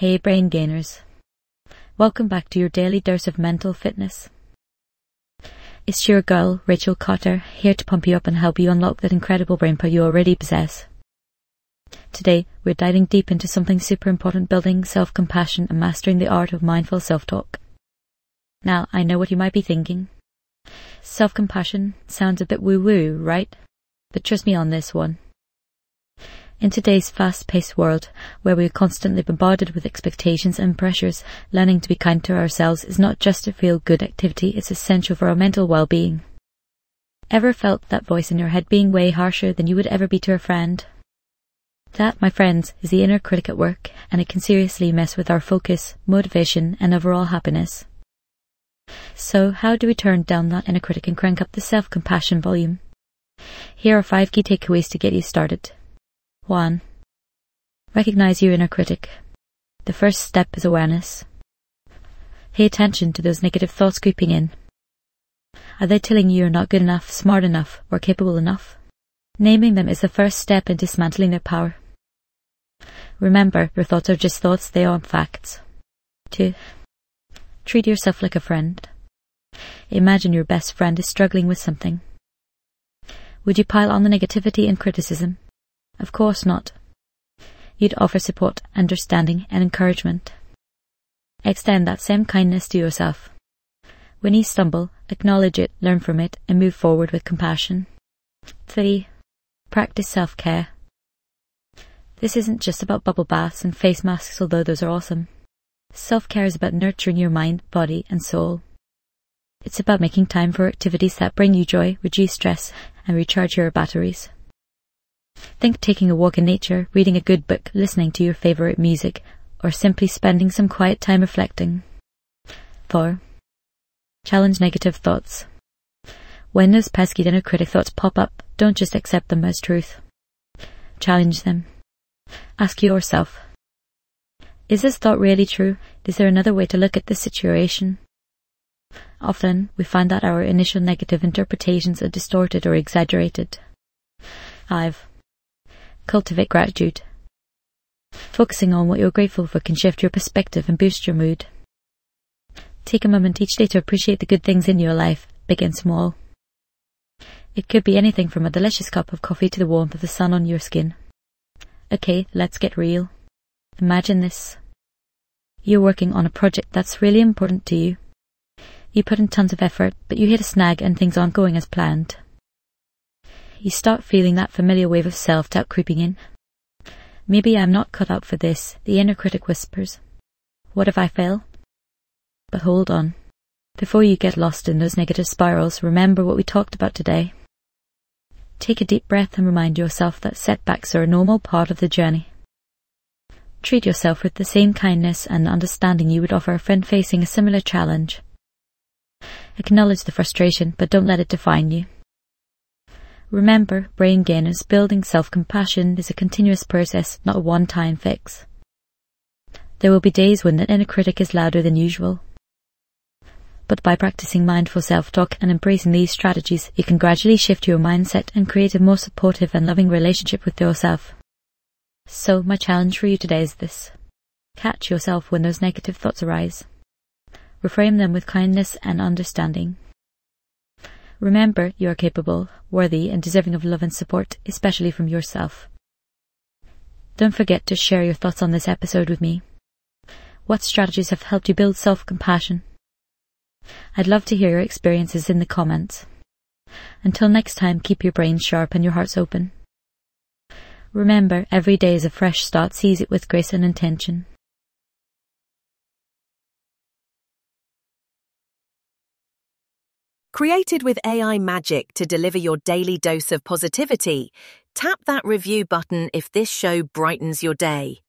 Hey brain gainers, welcome back to your daily dose of mental fitness. It's your girl, Rachel Cotter, here to pump you up and help you unlock that incredible brain power you already possess. Today, we're diving deep into something super important, building self-compassion and mastering the art of mindful self-talk. Now, I know what you might be thinking. Self-compassion sounds a bit woo-woo, right? But trust me on this one. In today's fast-paced world, where we're constantly bombarded with expectations and pressures, learning to be kind to ourselves is not just a feel-good activity, it's essential for our mental well-being. Ever felt that voice in your head being way harsher than you would ever be to a friend? That, my friends, is the inner critic at work, and it can seriously mess with our focus, motivation, and overall happiness. So, how do we turn down that inner critic and crank up the self-compassion volume? Here are 5 key takeaways to get you started. 1. Recognize your inner critic. The first step is awareness. Pay attention to those negative thoughts creeping in. Are they telling you you're not good enough, smart enough, or capable enough? Naming them is the first step in dismantling their power. Remember, your thoughts are just thoughts, they aren't facts. 2. Treat yourself like a friend. Imagine your best friend is struggling with something. Would you pile on the negativity and criticism? Of course not. You'd offer support, understanding, and encouragement. Extend that same kindness to yourself. When you stumble, acknowledge it, learn from it, and move forward with compassion. 3. Practice self-care. This isn't just about bubble baths and face masks, although those are awesome. Self-care is about nurturing your mind, body, and soul. It's about making time for activities that bring you joy, reduce stress, and recharge your batteries. Think taking a walk in nature, reading a good book, listening to your favourite music, or simply spending some quiet time reflecting. 4. Challenge negative thoughts. When those pesky inner critic thoughts pop up, don't just accept them as truth. Challenge them. Ask yourself, is this thought really true? Is there another way to look at this situation? Often, we find that our initial negative interpretations are distorted or exaggerated. 5. Cultivate gratitude. Focusing on what you're grateful for can shift your perspective and boost your mood. Take a moment each day to appreciate the good things in your life, big and small. It could be anything from a delicious cup of coffee to the warmth of the sun on your skin. Okay, let's get real. Imagine this. You're working on a project that's really important to you. You put in tons of effort, but you hit a snag and things aren't going as planned. You start feeling that familiar wave of self-doubt creeping in. Maybe I'm not cut out for this, the inner critic whispers. What if I fail? But hold on. Before you get lost in those negative spirals, remember what we talked about today. Take a deep breath and remind yourself that setbacks are a normal part of the journey. Treat yourself with the same kindness and understanding you would offer a friend facing a similar challenge. Acknowledge the frustration, but don't let it define you. Remember, brain gainers, building self-compassion is a continuous process, not a one-time fix. There will be days when the inner critic is louder than usual. But by practicing mindful self-talk and embracing these strategies, you can gradually shift your mindset and create a more supportive and loving relationship with yourself. So, my challenge for you today is this. Catch yourself when those negative thoughts arise. Reframe them with kindness and understanding. Remember, you are capable, worthy, and deserving of love and support, especially from yourself. Don't forget to share your thoughts on this episode with me. What strategies have helped you build self-compassion? I'd love to hear your experiences in the comments. Until next time, keep your brains sharp and your hearts open. Remember, every day is a fresh start. Seize it with grace and intention. Created with AI magic to deliver your daily dose of positivity, tap that review button if this show brightens your day.